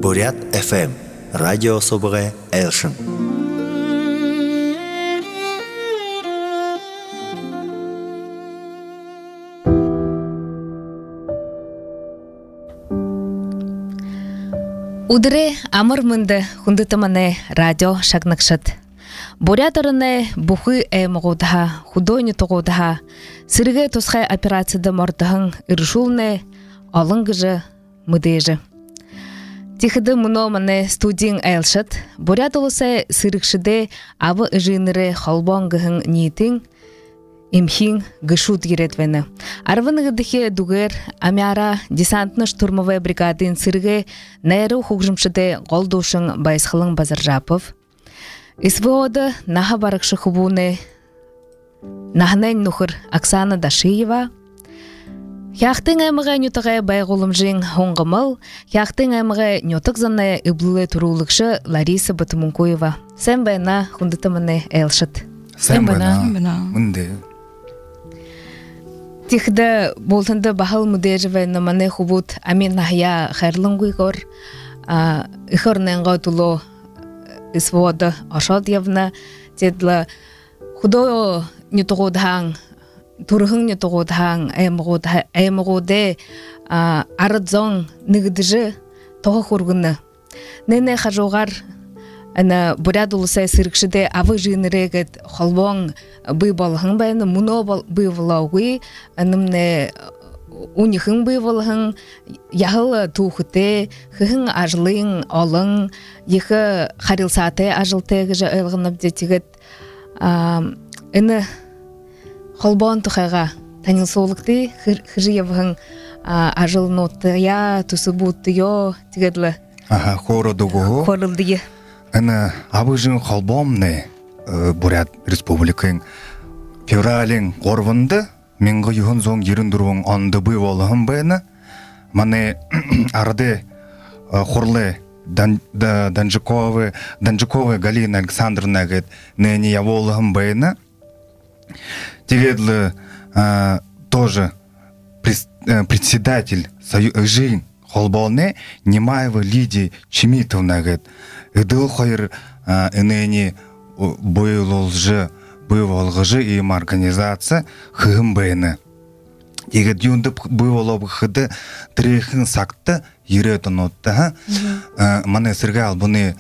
Бурят FM радио собыгы Элшин. Удре амырмынды хундытыманы радио шагнакшат. Буряторыны бухы эмгудаха, худойны тогудаха, сырге тусхай операцияда мордахын иршулны алынгыжы мыдежы. Тихыды мыноманы студийн айлшат, бурят олысы сырыкшыде абы ыжыныры холбонгыхын нийтин имхин гышут гиретвені. Арвыныгыдыхи дугер амяра десантно-штурмовая бригадын сырге найру хугжымшыде голдушын байсхылың базаржапов. СВОды наха барықшы хубуны нахнайн нухыр Оксана Дашиева. Хяхтың аймыға нютығы байгулымжың хоңғымыл, хяхтың аймыға нютық заны үблілі турулықшы Лариса Батымункуева. Сән байна хундытымыны әлшыт. Сән байна мұнды. Тихді болтынды бағыл мұдежівайны маны хубут амин нахия хайрлыңгүйгор, ихорненға тулу СВОды ашадьевна, тедлі худо нютығудхаң, турхың нютығудхаң, әймығуде арыдзоң нігдіжі тоғы құргыны. Нене қажуғар бурят улысы сырыкшыде авы жинырегет холбоң быйбалыхың байны, муно быйвалауғы, анымне унихың быйвалыхың, яхыл тухыте, хыхың ажылың, олың, ехы харилсаты ажылты гыжы өлғынып детігет. Іні холбоң тұқайға танилсолықты хыжы евғың ажыл ноттыя, тусы буттыё, тігедлі. Хорылдығы. Әні абыжың холбомны Бурят Республикаң февралің орвынды менгі юхын зоң еріндіруң онды бұй олығын байны. Маны арды хорлы Данжиковы Галина Александровна гет нәне яволығын байны. Тегедлі тоже председатель жиын холболны Немаева Лидия Чемитовна гет. Идыл хайр энени быйлолжы бывалгыжы им организация хым бэйны. Егет юнды бывалабы хыды трехын сакты еретон отты. Маны сыргал буны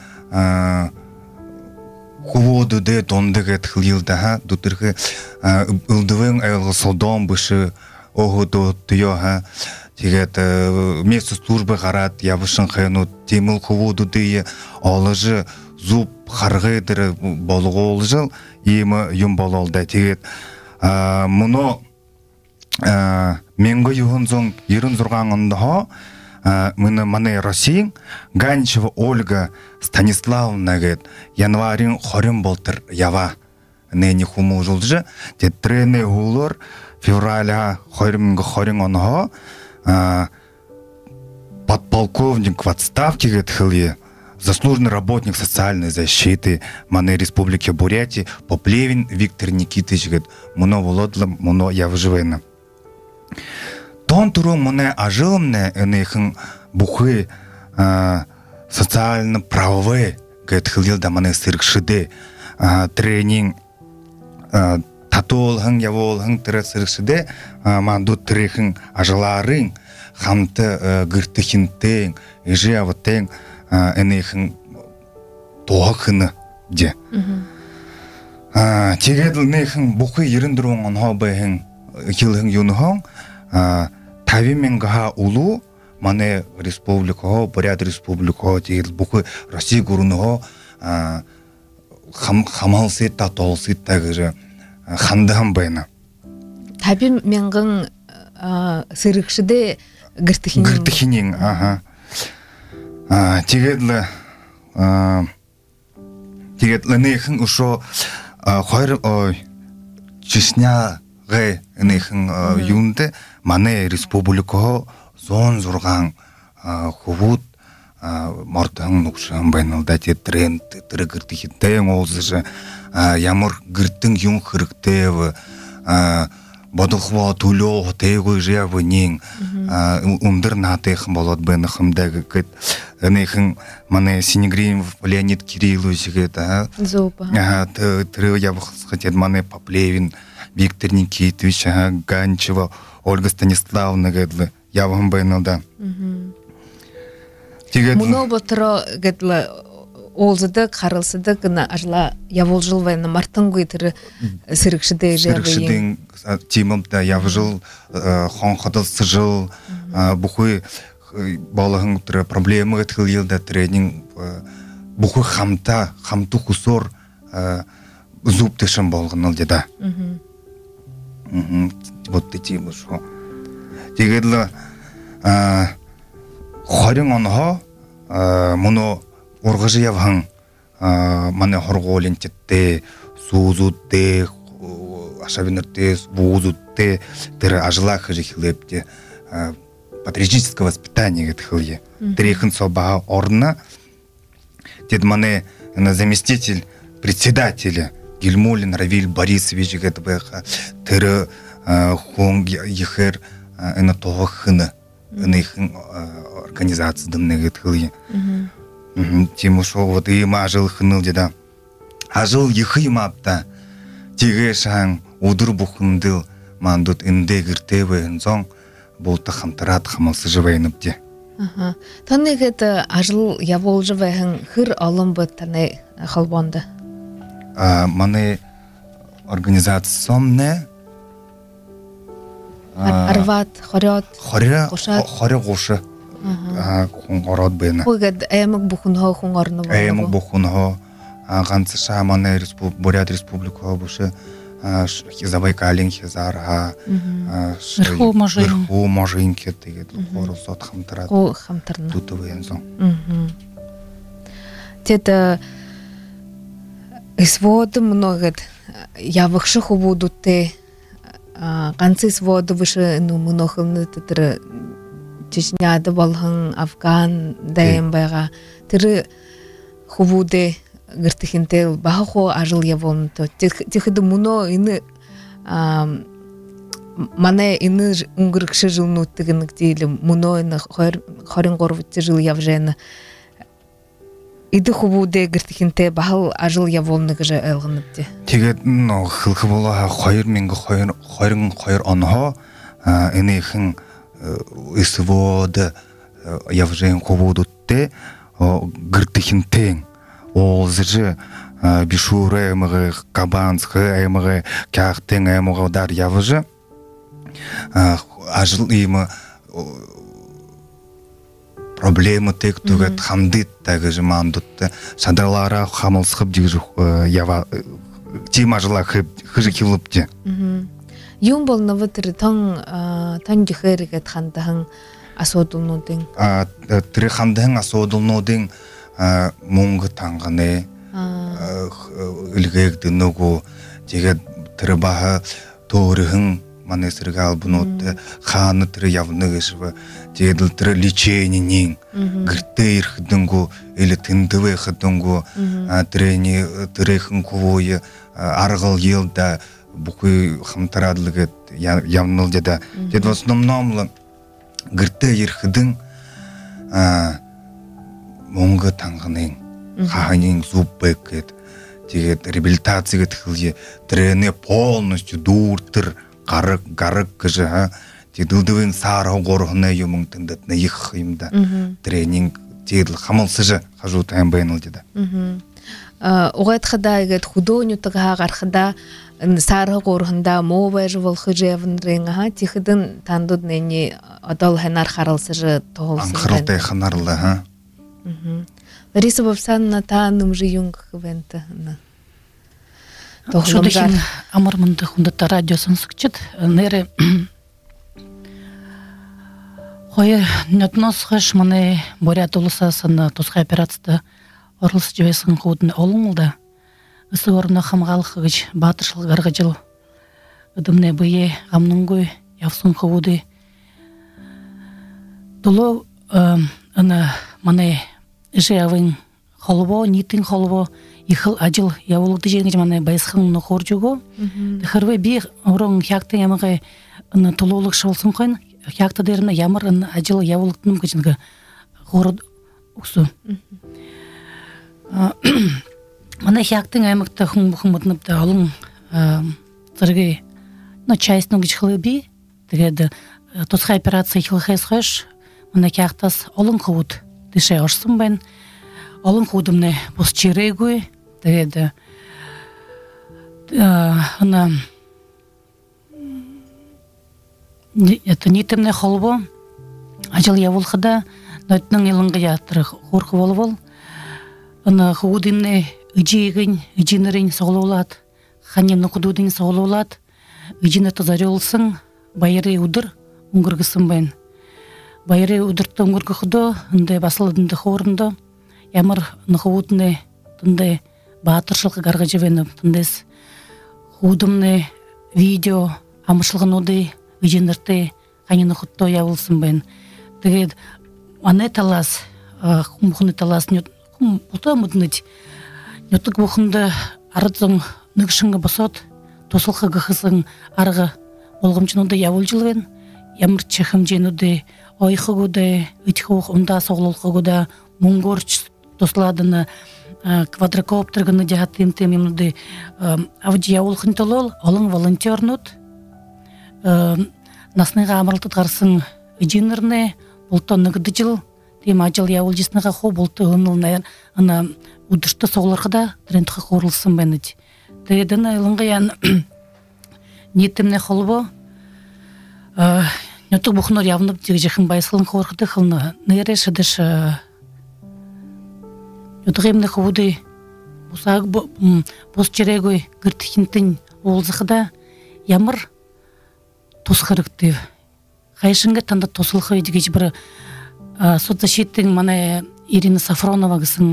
хуводу де тондыгет хылилда дутырхы ылдывын айлы солдон бышы огуду тыё. Тегет место службы гарат явышын хайну темыл хуводу дые алыжы зуб харгыдыры болуғы олжыл емі юм бололда. Тегет мұны менгі юхын зоң ерін зұрғанғында мұны маны Россиян Ганчева Ольга Станиславовна гет январин хорин болтыр ява нені хуму жылжы. Тет трене улыр февраля хорин онға подполковник в отставке говорит, заслуженный работник социальной защиты Маны Республики Бурятии Поплевин Виктор Никитович говорит, муно володло, муно я выживаю. Тон туру муне ажилмне энейхын бухы социально правовые говорит, хылил да маны сыркшыды тренинг татолхың яволхың тірі сыркшыды манду трехың ажыларың хамты гыртыхинтең ежи аватең энейхың тоғықыны де. Тегеділ нейхың бұқы еріндіруң онға байхың келхің юнығың тави мен ғаға улу маны республикаға, Бурят республикаға тегеділ бұқы Россия ғұрынығы хамалсет татолсет тәгірі хандыған байна. Таби менгің сырықшыде гыртыхинен. Ага. Тегедлі нейхің ұшо қойры чесняғы нейхің юнды маны республикаға зон зұрған хубут мортың нұқшығын байналда те тренд түрі гыртыхинтайын олзыжы ямар гыртың юн қырықтайы бодохво тулё тэйгой жевнин умдыр натэх болот бэнхэм дэгэт Нехин мане Синегринов Леонид Кириллович это. Зопа. Трё я хотел мане Поплевин, Виктор Никитович, Ганчева, Ольга Станиславовна гэдлы. Я вам бэйнал да. Муно ботро гэдлы олзыды қарылсыды гына ажла яволжылвайны мартынгы тірі сірікшіде жабайын. Сірікшіден тимымда явжыл, хонқадыл сыжыл, бұхой балығын түрі проблемы ғытқыл елді тренинг, бұхой хамту құсор зуб тышын болғын ылдеді. Вот эти вот шо. Дегедлі хорин онға мұны орғыжы явғын мане хорғолентетте, суузутте, ашавинерте, вуузутте, тірі ажыла хыжы хилепте патриотическое воспитание гетхылье. Трехын собаға орна, дед мане заместитель председателя Гельмулин Равиль Борисович гетбэха, тірі хонг ехер эна тоғы хыны, эна ихын организация дымны гетхылье. Тему шо вот и ажыл хыныл деда. Ажыл ехы мапта. Тиге шаң удыр бухындыл мандут инде гиртеве инзон болта хамтарат хамалсы живайнып де. Таны гэты ажыл явол живайын хыр алым быт таны халбанды? Маны организациямне Арват, хорят, хоря гоша. Ород бэна. Ойгад аямык бухынға хуңарны бар. Аямык бухынға ганцы шаманы Бурят республика бушы Забайкалин хизарга Верху можинки тегет хорусот хамтарат. О хамтарна. Тутовый энзон. Тета своды многот явықшы хубудут те ганцы своды выше многылны тетірі Чечняды болғын, Афган, дайым байға. Тірі хубуды гіртіхінте баға қо ажыл яволны то. Тихіді мұно іні мана іні ұңғырықшы жылны өттігінік дейлі. Мұно іні хорин қорвытты жыл явжайны. Иді хубуды гіртіхінте бағал ажыл яволны ғыжа әлғынып де. Тегет қылқы болаға қойыр онға іні іхін исводы явжайын хубудутте гіртіхінтен ол зіржі бишуры әмігі кабанскы әмігі кяқтен әмігі дар явжы ажыл имы проблемы тек түгет хамдит тәгі жымандутты шадалара хамылсқып дегізі тим ажыла хыжы килыпте. Юм болны вытыры таң жихерігет хандағын асодылнудың? Тірі хандағын асодылнудың мұңғы таңғыны үлгегді нүгу деген тірі бағы тоғырығын манесірге албынуды қаны тірі явны ғышывы деділ тірі леченінен гірті ерхідіңгі әлі тіндіве қыдыңғы тірі хын кувойы арғыл елді бұқы хамтарадлығы явныл деді. Деді в основном гірті ерхідің мұңғы таңғының, қағының зуб бәкет, дегет реабилитация тіхілге тірені полностью дұртыр, қарық кіжі, деділдіуін сары ғорғына емің тіндетіне еққымда тренинг деділ қамылсыжы қажу тайын байыныл деді. Оғайтқыда егет худонютыға қарқыда сары ғорғында мовай жывыл хыжевін реңіға тихідің тандуд нәне адал хәнар қаралсыжы тоғылсын. Анқырылтай ханарлы, ха? Лариса Бабсанна таным жиюнг хвенті. Шудахин амармынды хундата радиосын сықчыд. Нері қойы нөтнос қыш маны Бурят улысасыны тұсқа операцияда орылсы жевесін қуытын олыңылды. Үсі орына қамғалық ғыч батыршыл ғарғыжыл. Үдімне бұйе ғамныңгөй явсын қуыды. Дұлы үні маны жиявын қолыбо, нитін қолыбо, ихыл ажыл явылықты жеңгіж маны байсқын нұқор жүгу. Дықырвы бей ұрың хяқты ямығы тұлулық шылсын қойын. Хяқты деріні ямыр ажыл явылықтың күчінгі ғоры уксу. Мана хяктың аймакта хумбухумутнып да алың зырги часть гыч хлыби тэгээд тосха операция хилхэс хэш мана хяктас алың хут дишэ орсын бен алың худымны бус чирэгуй тэгээд ана это нитемне холбо ажал явулхада нөтнің илыңғы ятыры хорқы болу ана худымны Ижигин, ижинерин соглолат, ханемны кудудин соглолат, ижине тазарылсын, байыры удыр, уңгыргысын бен. Байыры удыртты уңгыргыхдо, ынды басылдынды хорында, ямыр нахудны, тынды батыршылғы гарга жевеніп, тындес худымны видео, амышылғын оды, ижинерті, ханемны худто явылсын бен. Тегед, аны талас, хумхуны талас, бұта мұдныть, Нөтік бұқынды арыдың нүгішіңі бұсот, тосылқы ғықызың арғы болғымчынуды явыл жылвен, ямыр чехым женуді, ойқы көді, үтіқі ұнда соғылылқы көді, мұңгорч тосыладыны, квадрокоптерғыны жағаттым емнуді, авды явылқын толол, олың волонтернуд, насныға амырлтыд ғарсын үжініріне, бұлты нүгіді жыл, тем ажыл явыл жесініға қо бұлты ғымылын ана удышты соғылырғыда трендхы қорылсын бәнід. Тәйдіні айлыңғы ян ниетімне қолбо, нөтік бұқыныр явынып дег жекін байсылын қорқыды қылны. Нәйре шыдыш нөтік емне қуды бос жерегой гіртікінтін олзықыда ямыр тосқырықты. Қайшынға таңда тосылқы едіге бір соцзащиттің мана Ирина Сафронова гысын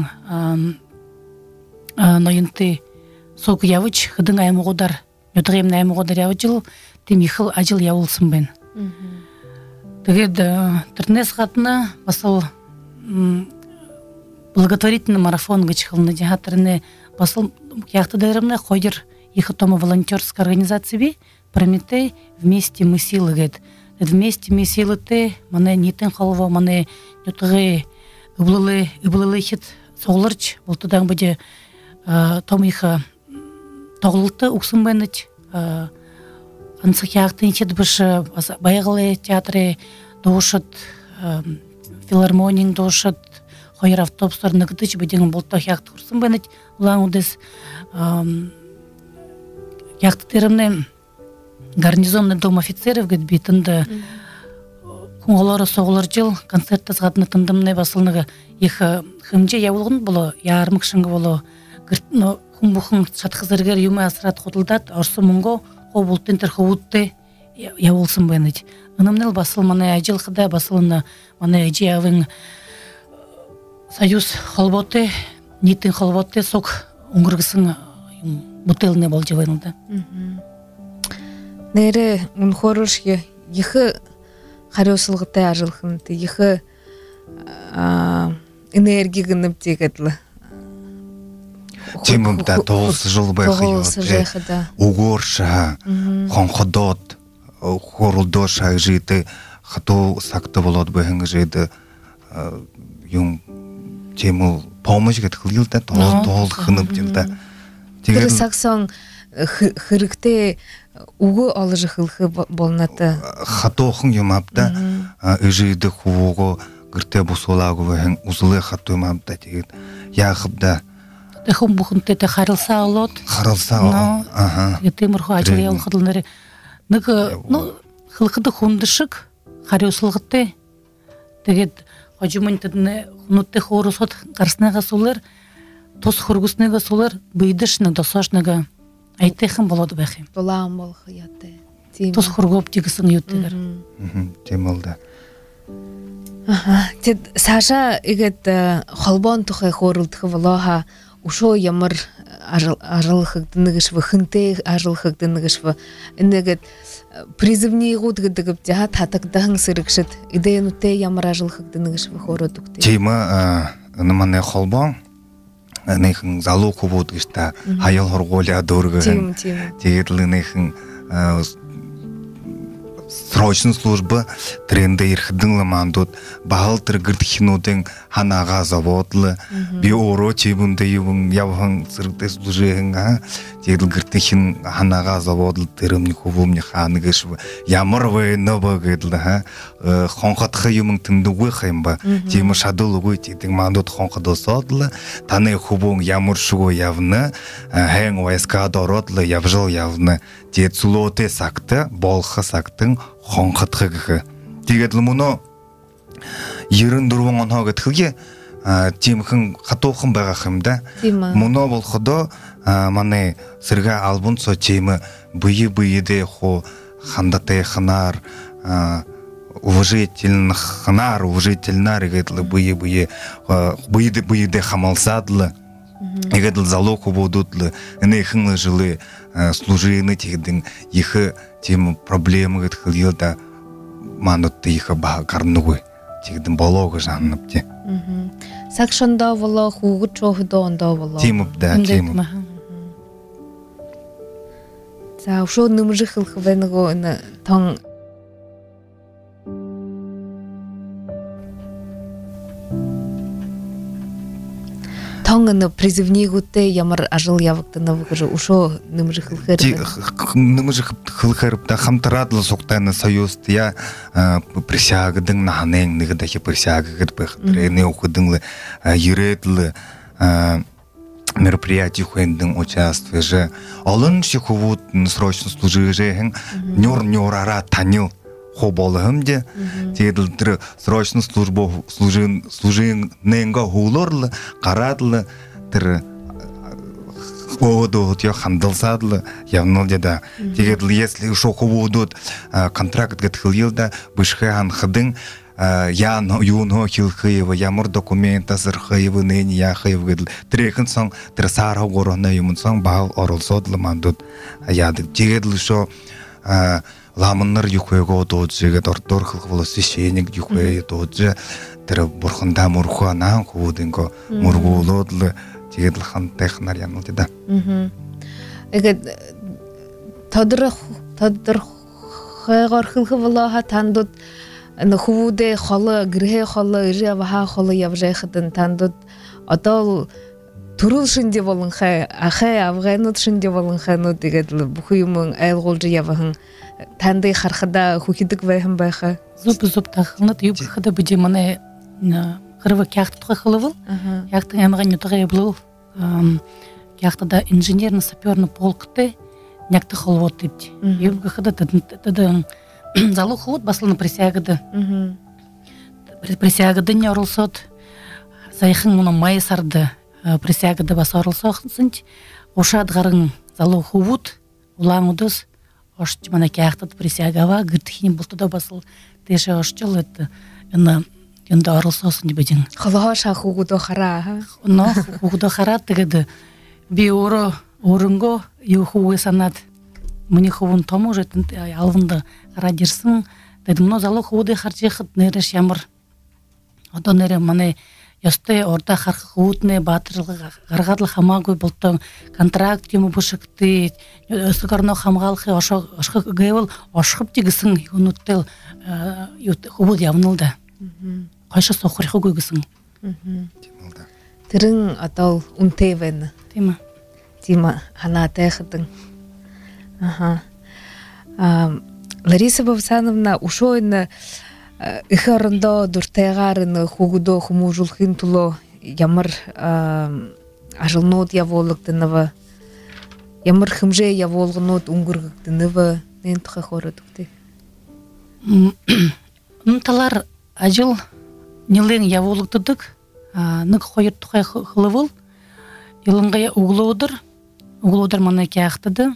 ноюнты сок явыч хыдың аймығодар, нөтіғемні аймығодар явычыл, тем ехыл ажыл явылсын бен. Тегед түрнес қатына басыл благотворительный марафон гычхылны жахатырыны басыл яқты дайрымны қойдыр ехы тома волонтерская организация би Прометей вместе мы силы гет. Вместе мы силы те, мане нитен халва, мане нөтіғе Үбілілі хет соғылырч, болтыдан бөде томиха тоғылықты ұқсын бәнет, ансық яқтын хет бұшы байғылы театры доғышыт, филармонин доғышыт, қойыр автобустар нүгідіч бөдеген болтақ яқты құрсын бәнет, ұлан ұдыз яқты терімні гарнизонный дом офицеров гет бейтінді Куңғалары соғылыр жыл, концерт тазғадыны тындымны басылыныға ехі хымже яулығын болу, ярмық шыңғы болу, құмбұқын шатқызыргер юмы асырат қотылдат, орсы мұңғы қо бұлттын тұрқы ұтты яулсын бәнет. Үнімнел басыл мана әжілқыда басылыны мана әжі авың союз холботы, нитін холботы соқ ұңғырғысын бұтылыны бол жывайнылды. Нәйре ұнқорышке ехі Харёсылғытай ажылхынты, ехі энергия гынып дегедлі. Темімді 9 жыл байқы уғорша, қонқыдот, хорылдоша жейді, қыту сақты болады бәйіңі жейді, теміл помыш гет қылылды, тол қынып дегілді. Тірі сақсан хырыкте угу алыжы хылхы болнаты. Хатоқын юмапта, үжейді хуғу гірте бұсолагу вәхін ұзылы хату юмапта деген. Яқыбда. Тэхум бұхын тәті қарылса олот. Қарылса олот. Темірху ажылы ял қыдылнары. Нығы хылқыды хундышық, қариусылғытты. Тегет хожумын тәдіні хунутты хорусот қарсынаға солар, тос хұргысныға солар, бейдішіні досашныға айтехым болады бәхем. Болам болғы ятты. Тос хұргоп дегісін юттыгар. Темілді. Тед Саша егет холбон тұқай хорылдығы волаға ушо ямыр ажылықдыныгышвы, хынты ажылықдыныгышвы. Инегет призывни ғудгыдығып жаға татықдағың сырықшыд. Идеян үтте ямыр ажылықдыныгышвы хорудықты. Тема ныманы холбон нейхин залуку بود اشتا hayal horgoli adorgın. Тегетлі нейхин срочный служба тренде ирхдынлы мандут бахалтыр гырдхинудың ханага заводлы би оро чебунде юбун явхан сыргте служега тедл гырдхин ханага заводлы терымни хубумни ханыгыш ямар вы новогыдлы ха хонхатхы юмын тындугы хаймба тема шадулугы тедик мандут хонхадо содлы таны хубун ямар шуго явны хэн вайска дородлы явжыл явны тед сулоте сакты болхы сактың хонхатхыгы тегедл муно ерын дурвон онхогы тхылге тимхын хатохын багахымда муно болходо мане сырга албун со чемы быйы-быйыде хо хандате ханар уважительных ханар уважительнар гедлы быйы-быйыде хамалсадлы гедл залог убудутлы энехынлы жылы служины тегдин ихы тем проблемы гетхылда манутты ихы ба карнугы тегдин болого жанныпте сакшанда вала хугу чохдо онда вала тимуп да тимуп за ушо нымжыхыл хвенго на тон тongны призывнигуте ямар ажыл явыктына выгыжы ушо нымжыхыл хырыпта хамтарадлы соктайны союз я присягыдың наханен нигдахи присягыгыд бэхтрэне окудыңлы юретлы мероприятий хуэндың участвие же алын шихувут срочно служижехэн нёр-нёрара танил хоболым де теділдір срочно служинненға хулорлы қарадлы тір оводут я хандалсадлы явнал деда тегедл если шо хободут контракт гатхылилда бышхан хадың ян юно хилхыева ямар документа сырхыевы нени яхыев гедл трехын сон трсарха горона юмын сон бал оролсодлы мандут ядык тегедл шо ламыннар юхуэго доджиге дор хылхвалы священник юхуэ доджи тэр бурханда мурхуана хуудинго мургуулодлы тегедл хан технар янал деда эгэ тадыр хайгар хылхвалаха тандут нхууде халы грэ халы ижаваха халы явжайхтын тандут атал турул шинде болын хай ахай авганут шинде болын ханут дегедл бухуймун айлголжы явахын танды хархада хухидик вайхын байха зуб тахнат юбхада буди мане кырва кяхтыга хылывыл яхтын ямаган ютага был кяхтада инженерно-саперный полкты някты хылвот депти юбхада тадын залу хут басылны присягады присягады не орылсот сайхын муна майсарды присягады басарылсоқсынч ошадгарың залу хут улаңудыз ош мана кяхтад присягава гыртхин бултуда басыл теше ошчул это ына енді орылсосын дебедин хылаха шахугудо хара но хугудо хара тегеді би орынго юхуы санат мне хувун тому же алвында радирсын дедим но залу худы харчехт нереш ямар одо нере мане ясте орта хархутне батырлыга гаргадлы хамагы болтон контракт ему бушыкты өсүкарно хамгалхы ошко гевел ошхып тигисин юнуттел хубул явнылда кайша сохрихы гыгысың тирин атал унтевен тима ханатехтын Лариса Бавсановна ушойна ихарында дуртайгарын хугудо хумужулхин туло ямар ажылнот яволыктынова ямар хымже яволгынот унгургыктынова нен туха хородукты талар ажыл нилен яволыктыдык нык хойыр тухай хылывыл йылыңга углоудыр мана кяхтыды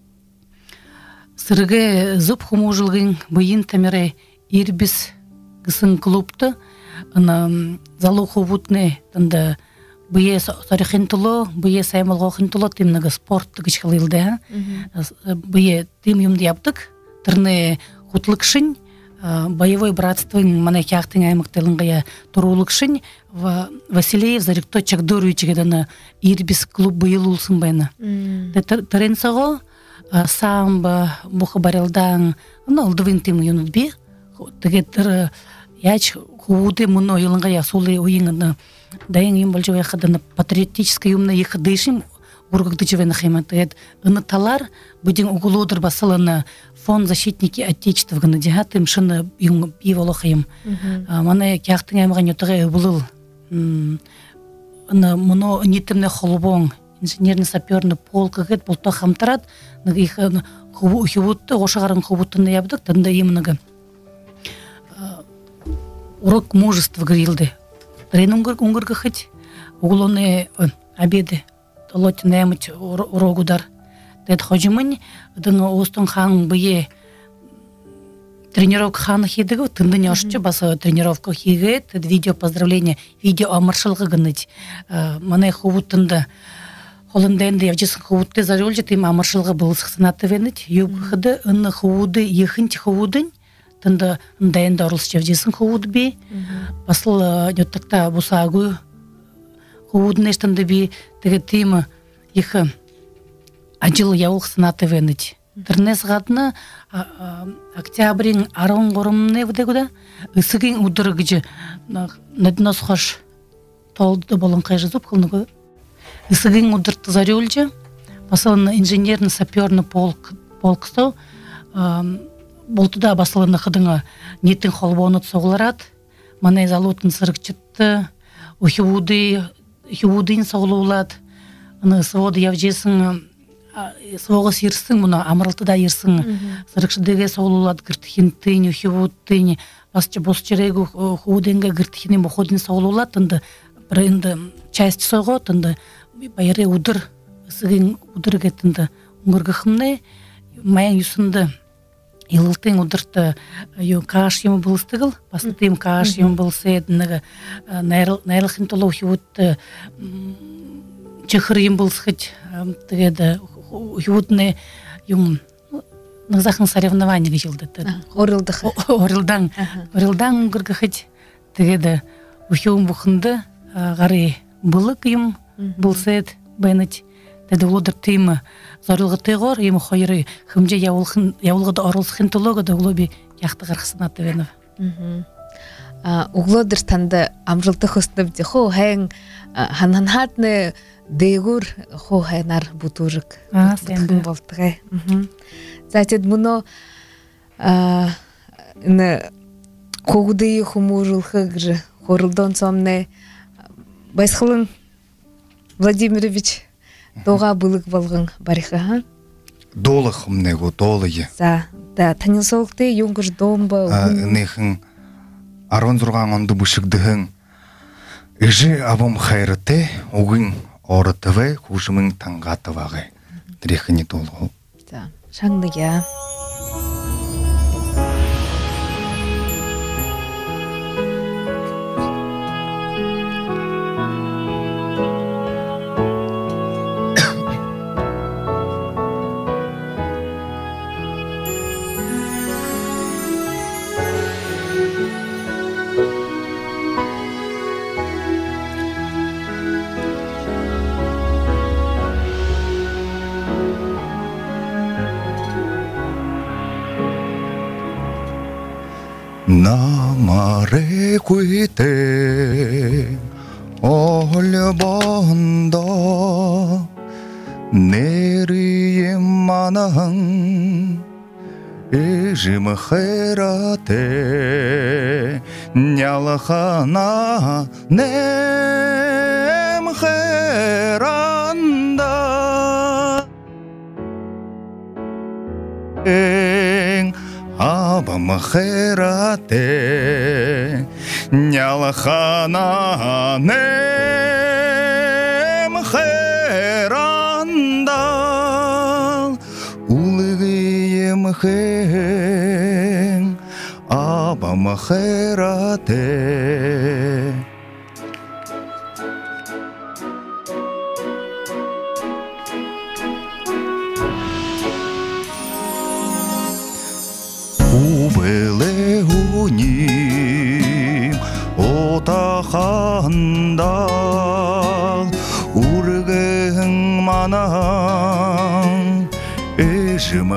сырге зып хумужулгын быйын тамере ирбис гысын клубты ана залу хубутне танда бые тарихин туло бые саймалгохин туло тимнага спорт гычхылылды бые тим юмды яптык тырны хутлыкшын боевой братствын мана кяхтын аймактылыңга турулыкшын Василиев зарикто чагдору ичигедана ирбис клуб быйыл улсын байна. Таренсаго самба буха барилдан алдывын тем юнутби тегетер яч хууды муно йылынга ясулы уйыңны дайын юм болжу яхаданы патриотический юмна яхдышым ургыгды живена хайматет ыныталар будин угулудыр басылыны фонд защитники отечества гына дихатым шыны юм биволохайым мана кяхтың аймаган ютыгы булыл муно нитимне холбон инженерно-саперный полк гет булто хамтарат их хубутты ошагарын хубуттыны ябдык тында именно урок мужества грилды тренинг унгырга хоть углоны обеды лотин мыть урогудар тед хожимын дыңа остон хан бие тренировка хан хидыгы тында няшчы баса тренировка хиге тед видео поздравления видео амаршылгы гыныть мана хубуттында холынденде явжысын хубутты заролжы тем амаршылгы был сахсанаты веныть юбхыды ынны хубуды ехынти хубудын тында ындайында орылс явжысын хубуды би басыл нөттакта бусагу хубудын эштанды би теге тема их ажыл яулық сынаты веныть Тэрнээс гадна октябрийн 13-ны үдэгүдэ өсөгийн өдөр гэж наднос хош толды болон кайжызып кылныгы өсөгийн өдөрт зарюлжа басылын инженерно-саперный полксо болтуда басылын хыдыңа нетин холбону согларат мана залутын сырыкчытты ухивудын соглуулат аны своды явжесын соғыс ерсің мұны амырылтыда ерсің сырықшыдеге соғылулады гіртхинтыны, ухивудтыны, басчы босчерегі худенге гіртхины мұходын соғылулады, тынды бір енді часть соғы, тынды байыры удыр, сығын удырге тынды ұңырғықымны, майын юсынды илылтын удырты каш ему болыстығыл, басытым каш ему болсы едінігі найрылхын толы ухивудты чехыр ем болсықыт тігеді Юдны юм назахын соревнования гыжылды. Орылдан гыргахыт тегеде ухюм бухынды гары былык юм булсет бенет теде улдыр тыймы зарылгы тыгор ем хойры хымже явылгыда орылсхын тологода улоби яхты гархсына тевенов. Углодыр танды амжылты хыстып дехо хэн хананхатны Дегур хохайнар бутурык. Бутун болтыгай. Затед муно когуды хумурулхы гжы хорылдон сомне Байсхылын Владимирович доға былык болғын бариха. Долых мнего долые. Да, танилсолыкты юнгыш домба. Нехын аронзурган онды бушыгдыхын. Ижи абым хайрыты угын орытывы хушымың таңғатывағы дірекіні толғы. Шаңдыға. Намаре куйте олбонда нерием манан эжим хэрате нялахана нем хэранда Абам хэрате нялахана нем хэранда улыгыем хэн абам хэрате Убеле уним отаханда ургэн манан эжим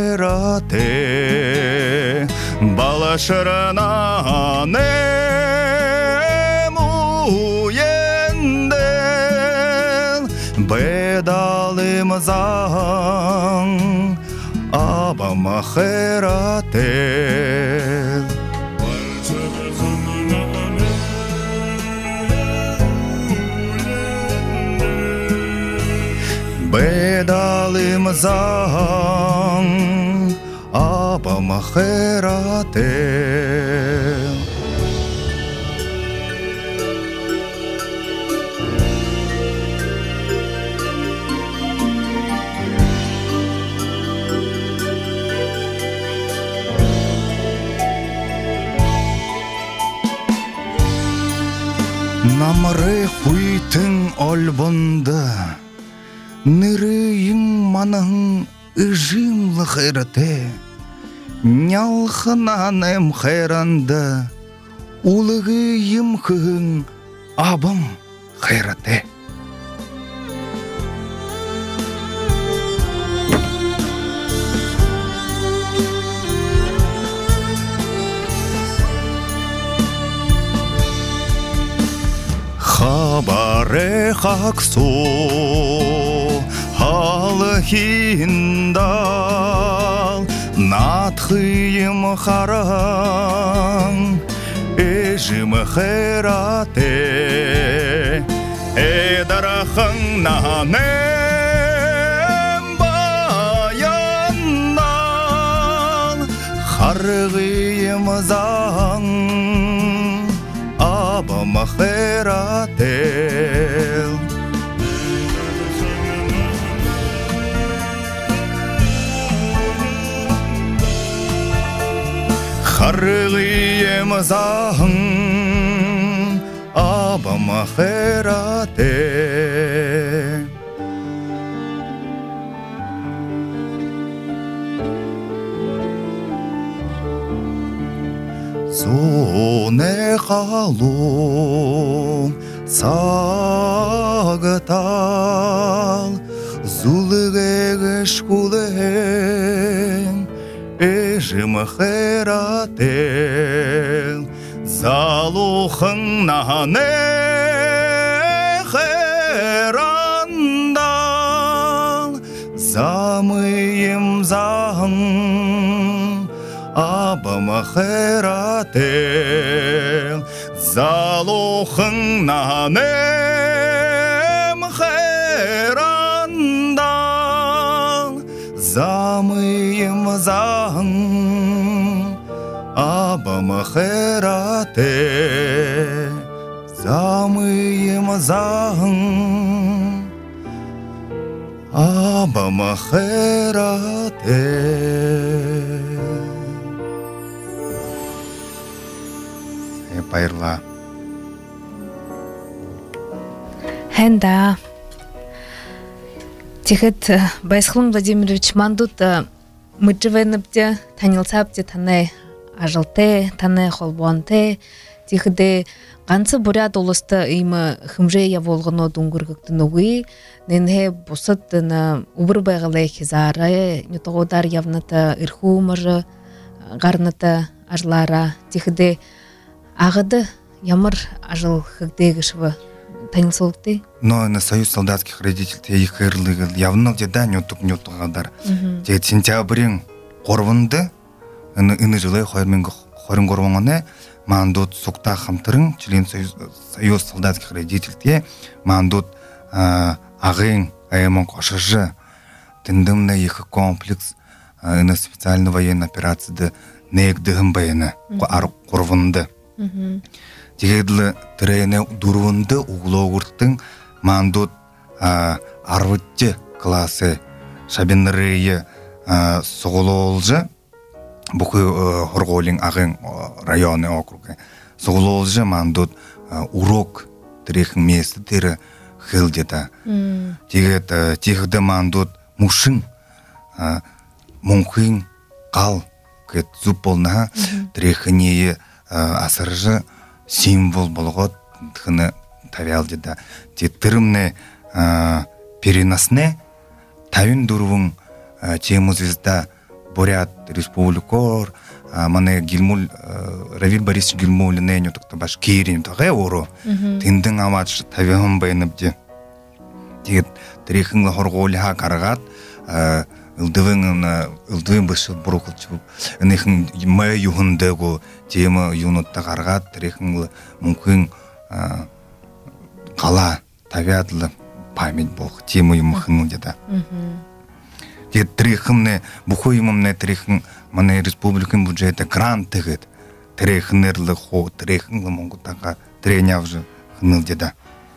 хэрате балашарана не муенден бедалым зан абам хэрате бедалым зан абам хэрате намры хуйтың олбонды нырыйың маның ыжымлы хэрате нялхынаным хэранды улыгыйым хың абым хэрате хабары хаксу халхиндал натхыйым хараң эжим хэрате эдарахың нанем баяннан харгыйым заң абам хэрате харгыйым заң абам хэрате Соне халу сагатал зулыгеш кулен эжим хэрате залухың нане хэрандал замыйым заң абам хэрате залухың нанем хэрандал замыйым заң абам хэрате замыйым заң абам хэрате Пайрла. Хэнда. Тихет Байсхлун Владимирович Мандут мыджывенепте танилсапте тане ажылте тане холбуанте тихде ганцы бурят улысты ыймы хымжея волгоно дунгургыктын угы ненге бусат на убырбайгалай хизары нютогодар явната ирхумажы гарната ажлара тихде Агады ямар ажыл хэгдэгшвы танилсолукты? Но на союз солдатских родителей их ырлыгы явно где-то нютугадар. Те сентябрин корвунды ины жылы хорин корвунганы мандут сукта хамтырын член союз солдатских родителей мандут агын аямон кошыжы тындымна их комплекс ины специальный военный операцияды негдыгын байыны корвунды. Тегедлі тірейіне дұрвынды углоғырттың мандут арвытты классы шабинрые соғылы олжы бұқы хорголин ағын районы округы соғылы олжы мандут урок тірейхін месті тері хылдета. Тегеді мандут мушын мұңқын қал кет зуб болна тірейхінее асыржы символ болгот хыны тавялдыда те тырымне переносне тавин дурвун тему звезда Бурят Республикор, мане Гилмул Равиль Борисович Гилмул неню так табаш Кирин тагай ору. Тиндин амач тавихан байнабди. Тигет тарихын хорголха карагат ылдывын бышыл бурукулчу энехин май юхундагу тема юнутта карагат тарихын мүмкін қала табиатлы память бог тема юмхын деда. Тигет тарихымне бухуймымне тарихын мане республикын бюджета грант тегет тарихынерлы хо тарихынлы монгутага тренявжы хыныл деда.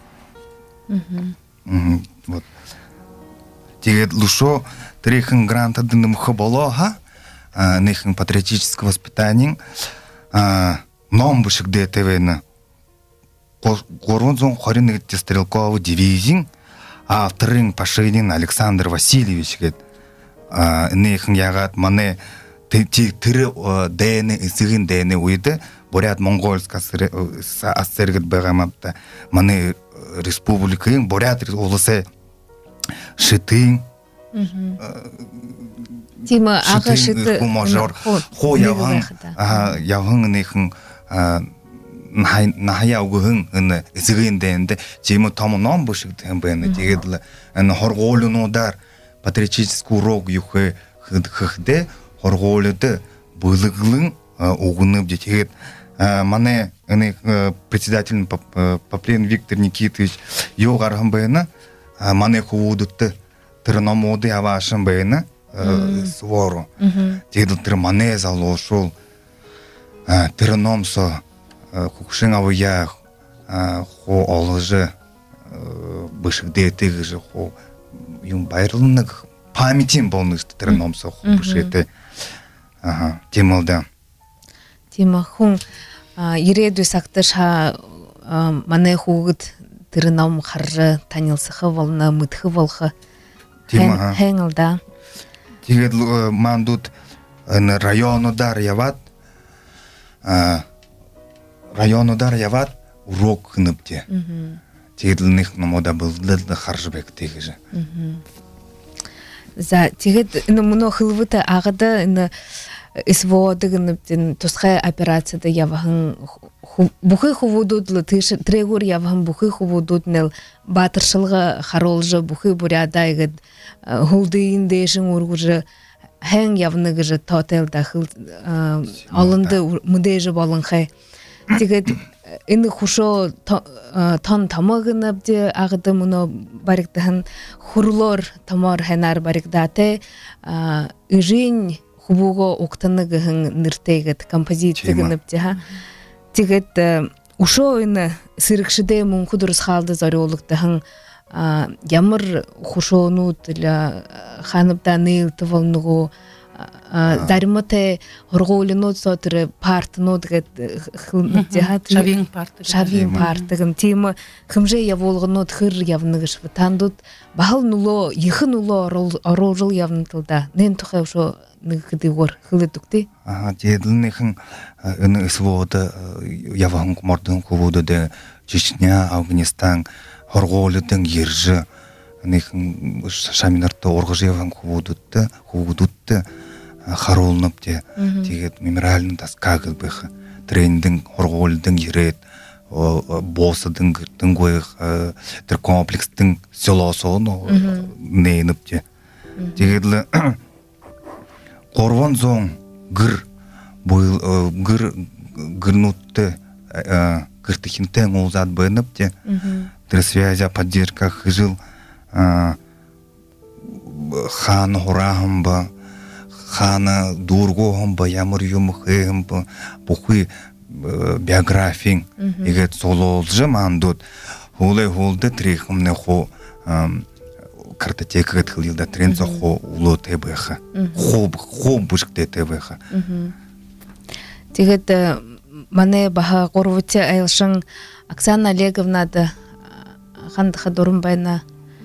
Вот. Тигет лушо тарихын гранта дыным хаболоха, нехын патриотическое воспитание, ном бушек ДТВ-на Горунзон хорин стрелковый дивизин, а вторым Пашинин Александр Васильевич говорит, нехын ягат мане тиры ДН сыгын ДН уйды, бурят монгольска ассергет бегамапта мане республиканың бурят олысы шытың Тима аға шыты хо явың нехын нахая угын сыгын ДН тима тому ном бушык тэмбэны дегедлі хорголуну дар патриотический урок юхы хыхде хорголуды былыглын угынып детегет мане председатель Поплен Виктор Никитович йог архамбэна мане хувудутты тырномоды авашын бэна свору дегедл тыр мане залошул тырномсо хукшин авыя хо олыжы бышыгде тегыжы хо юм байрылынық памятин болнышты тырномсо хо бышыты темалда Тима хун иреду сактыша мане хугыт тырном харжы танилсыхы волна мытхы волхы хэңылда. Тигет мандут районудар яват урок хыныпте. Тигетлных намода был длинный харжбек тигеже. За тигет муно хылвыта агада СВО-дыгыныптен тусхай операцияда явахын бухы хувудудлы трегур явахын бухы хувудуднел батыршылға харолжы бухы бурядайгыд хулдыйын дейшін ургужы хэн явныгыжы тотелда алынды мудейжы болынхай тигет ины хушо тон тамагынапде агыды муно бариктахын хурлор тамар хэнар барикдате ыжин хубуго октаныгын ныртегет композициягыныпте тигет ушо ины сырыкшыде мункудурус халды зарёлуктахын ямар хушонут ля ханыпта нылты волнугу даримате хорголинут сотыры партынут гет Шавин партыгын тема кымже яволгынут хыр явныгыш тандут бахал нуло йхы нуло орожыл явнытылда нен тухай ошо ныгыдыгор хылытукты дедлнехин ины СВОда явахан мордын кувуды Чечня, Афганистан хорголитын ержы нехин шаминарты оргыжы явахан кувудутты харолнып те тегет мемориальный доска гылбых трендинг хорголдың ерет босыдың гойх тер комплекстың селосоны нейнып те тегетлі Корван зон гыр гырнутты гыртыхинтен олзат бынып те связя поддержка хыжыл хан хорахымба хана дургохымба ямар юмхымба бухуй биографин егет сололжы мандут хулай холды трихымне хо картотека гытхылда тренца хо уло тебеха хо бушкте тебеха тигет мане баха корвуче айлшын Оксана Олеговна да хандха дурумбайна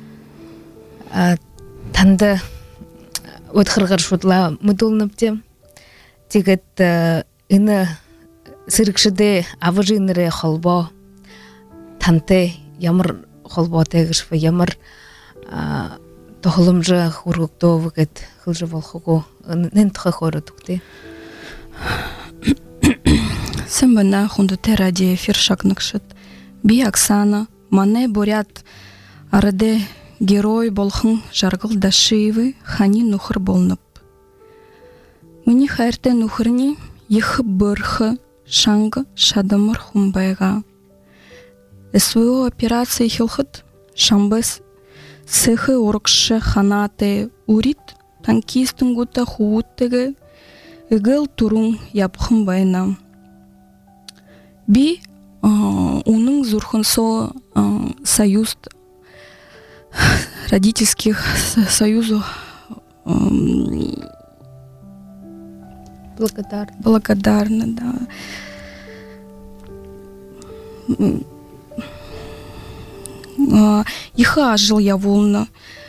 танды отхыргыр шутла мыдулныпте тигет ины сырыкшыде авыжыныры холбо танте ямар холбо тегышфы ямар тохолымжы хургуктоо гэд хылжы болохоо нэн тохороо тукте. Сэмбэна хундуте радио эфир шакныкшыт. Би Оксана, мане бурят арыде герой болхын жаргыл дашиевы хани нухыр болнып. Мини хайрте нухырни ехы бырхы шаңгы шадымыр хумбайга. СВО операция хилхыт шамбыс сыхы урыкшы ханаты урит танкистың гута хууттыгы ыгыл турун япхым байна. Би уның зурхынсо союз родительских союзу благодарна, да. Иха жил я волна.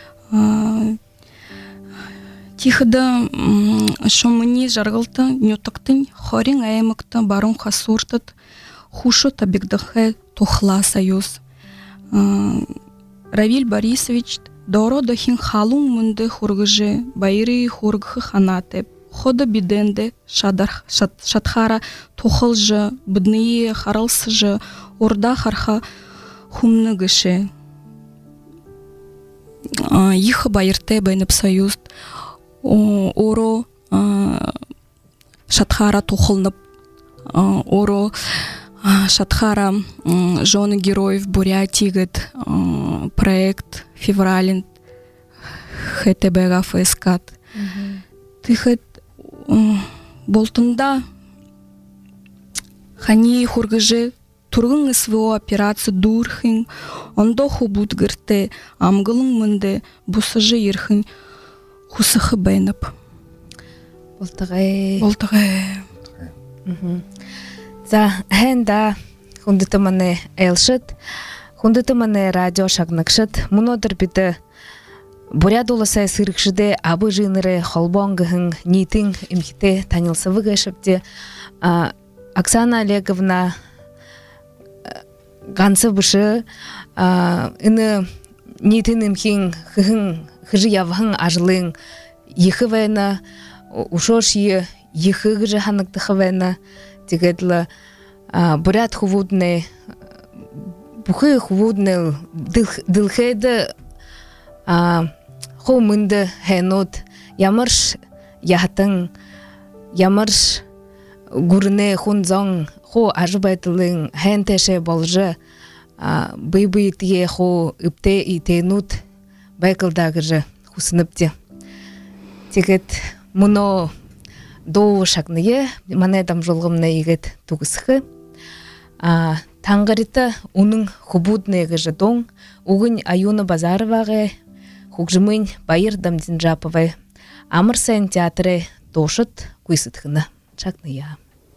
Тихда шомыни жаргылта нютактын хорин аймакта барун хасуртат хушу табигдахе тухла союз. Равиль Борисович доро дохин халун мунды хургыжы байры хургхы ханаты. Хода биденде шатхара тухылжы бдные харалсыжы орда харха хумны гыше. Иха байырте байнып союз. Оро шатхара тухылнып. Оро шатхара жены героев Бурятии гыт проект февралин ХТБга ФСКат. Тыхыт болтында хани хургыжы тургын СВО операция дурхын ондо хубут гырте амгылың мынды бусыжы ерхын хусыхы байнып. Болтығай. За, хэнда хундыты мане элшыт, хундыты мане радио шагныкшыт, мунодыр биті Бурят улысы сырыкшыде абы жиныры холбонгыхын нитин имхите танилсывы гэшіпте. Оксана Олеговна гансы бышы ины нитин имхин хыжы явхын ажылын ехы вайна, ушош ехы гыжы ханықтықы вайна дегедлі бурят хувудны бухы хувудны дылхайды хо мынды хэнот ямарш яхтың ямарш гурне хунзон хо ажбайтылың хэнтэше болжы бый тие хо ипте итенут байкылдагыжы хусыныпте тегет муно доу шакные манедам жолгымна игет тугысхы таңгарыта уның хубудне гыжы дон угын Аюна Базароваға Хугжымын Байыр Дамдинжаповай Амырсайын театры тошыт күйсытхыны чакная.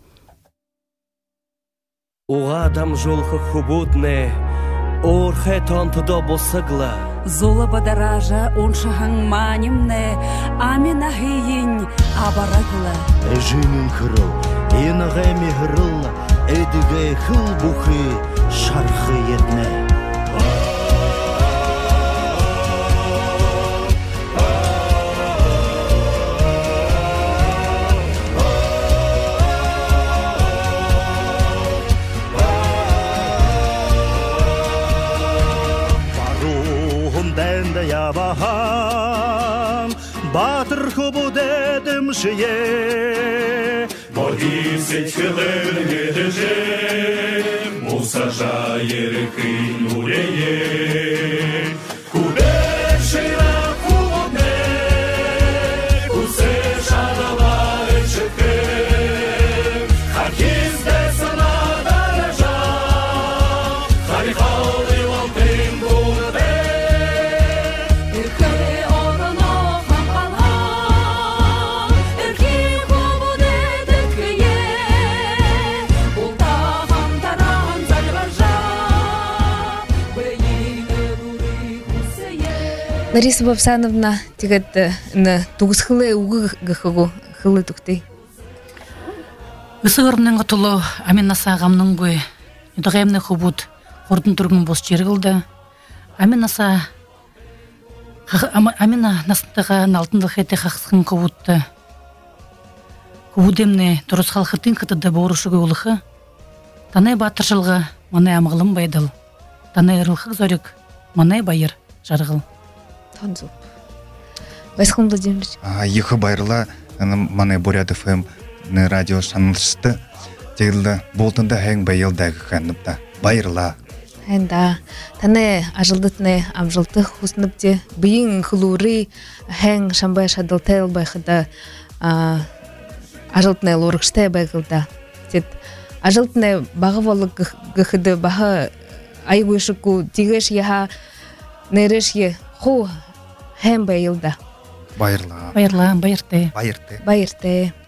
Уғадам жолхы хубудне орхе тонтыдо босыгла. Зола бадаража оншахаң манимне амина хейін абарагла. Эжинин хырыл, енағайми хырыл, эдіге хыл бухы шархы етне. Батыр хубу дедім жие, Бодисет хылын едіже, Мусажа ерікін урее. Кубер шыра кубне, Кусе шадала өчікі, Харкизде сына даража, Харихалы валтын бұлды. Лариса Бабсановна тегет на тугсхылы угы гыхыгу хылы туктей. Высығырымның ғытылы амина сағамның бұй үдіғемні хубуд құрдың тұргын бос жергілді. Амина са Амина настыга алтынды хете хақсқын қуытты. Куудемне дұрыс халқытын қытыды борушығы олықы. Танай батыр жылға манай амғылым байдыл. Танай ырылқық зорек манай байыр жарғыл. Танзу. Байсқын Владимирович. Ехы байырла манай Бурят ФМ радио шанылшты. Тегілді болтында әң байылдағы қаныпта. Байырла. Хэнда тане ажылдытне амжылты хусныпте бийин хлуры хэн шамбай шадылтел байхыда ажылтне лорыкште байгылда тет ажылтне багывалы гыхыды баха айгышыку тигеш яха нерешье ху хэн байылда Байырла. Байырла, байырте. Байырте. байырте